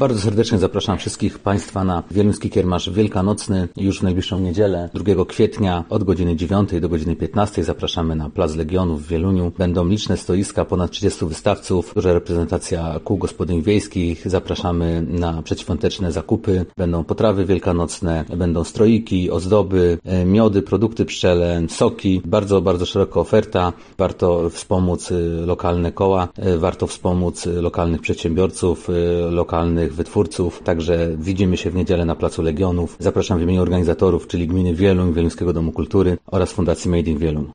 Bardzo serdecznie zapraszam wszystkich Państwa na Wieluński Kiermasz Wielkanocny już w najbliższą niedzielę, 2 kwietnia od godziny 9 do godziny 15. Zapraszamy na Plac Legionów w Wieluniu. Będą liczne stoiska, ponad 30 wystawców, duża reprezentacja kół gospodyń wiejskich. Zapraszamy na przedświąteczne zakupy. Będą potrawy wielkanocne, będą stroiki, ozdoby, miody, produkty pszczele, soki. Bardzo, bardzo szeroka oferta. Warto wspomóc lokalne koła, warto wspomóc lokalnych przedsiębiorców, lokalnych wytwórców. Także widzimy się w niedzielę na Placu Legionów. Zapraszam w imieniu organizatorów, czyli Gminy Wieluń, Wieluńskiego Domu Kultury oraz Fundacji Made in Wieluń.